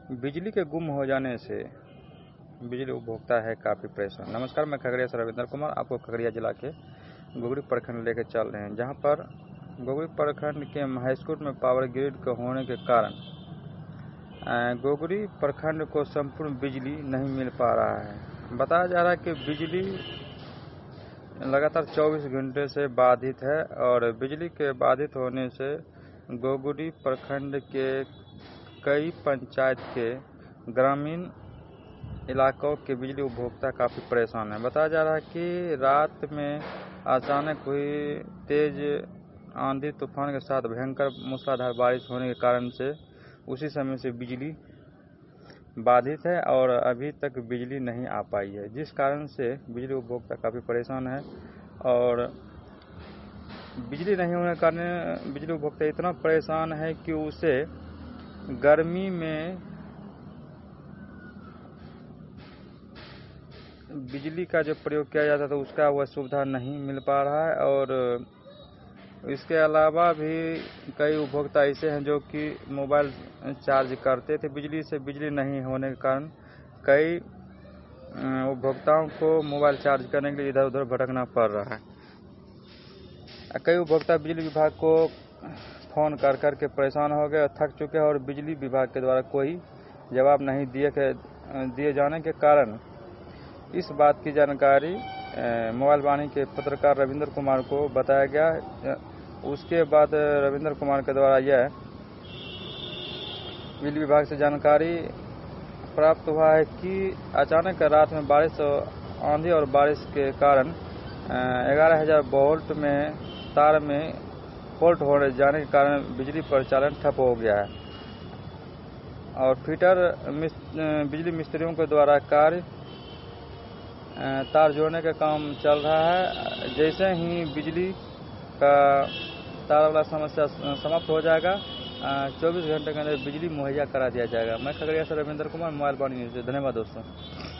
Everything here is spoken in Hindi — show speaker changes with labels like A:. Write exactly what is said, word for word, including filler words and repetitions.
A: बिजली के गुम हो जाने से बिजली उपभोक्ता है काफ़ी परेशान। नमस्कार, मैं खगड़िया से रविंद्र कुमार आपको खगड़िया जिला के गोगरी प्रखंड लेकर चल रहे हैं, जहां पर गोगरी प्रखंड के महास्कूल में पावर ग्रिड के होने के कारण गोगरी प्रखंड को संपूर्ण बिजली नहीं मिल पा रहा है। बताया जा रहा है कि बिजली लगातार चौबीस घंटे से बाधित है और बिजली के बाधित होने से गोगरी प्रखंड के कई पंचायत के ग्रामीण इलाकों के बिजली उपभोक्ता काफ़ी परेशान है। बताया जा रहा है कि रात में अचानक हुई तेज आंधी तूफान के साथ भयंकर मूसलाधार बारिश होने के कारण से उसी समय से बिजली बाधित है और अभी तक बिजली नहीं आ पाई है, जिस कारण से बिजली उपभोक्ता काफ़ी परेशान है। और बिजली नहीं होने के कारण बिजली उपभोक्ता इतना परेशान है कि उसे गर्मी में बिजली का जो प्रयोग किया जाता था उसका वह सुविधा नहीं मिल पा रहा है। और इसके अलावा भी कई उपभोक्ता ऐसे हैं जो कि मोबाइल चार्ज करते थे बिजली से, बिजली नहीं होने के कारण कई उपभोक्ताओं को मोबाइल चार्ज करने के लिए इधर उधर भटकना पड़ रहा है। कई उपभोक्ता बिजली विभाग को फ़ोन कर कर के परेशान हो गए और थक चुके हैं और बिजली विभाग के द्वारा कोई जवाब नहीं दिए के दिए जाने के कारण इस बात की जानकारी मोबाइल वाणी के पत्रकार रविंद्र कुमार को बताया गया। उसके बाद रविंद्र कुमार के द्वारा यह बिजली विभाग से जानकारी प्राप्त हुआ है कि अचानक रात में बारिश आंधी और बारिश के कारण ग्यारह हज़ार वोल्ट में तार में फॉल्ट होने जाने के कारण बिजली परिचालन ठप हो गया है और फीटर बिजली मिस्त्रियों के द्वारा कार्य तार जोड़ने का काम चल रहा है। जैसे ही बिजली का तार वाला समस्या समाप्त हो जाएगा, चौबीस घंटे के अंदर बिजली मुहैया करा दिया जाएगा। मैं खगड़िया से रविंद्र कुमार, मोबाइल वाणी न्यूज़। धन्यवाद दोस्तों।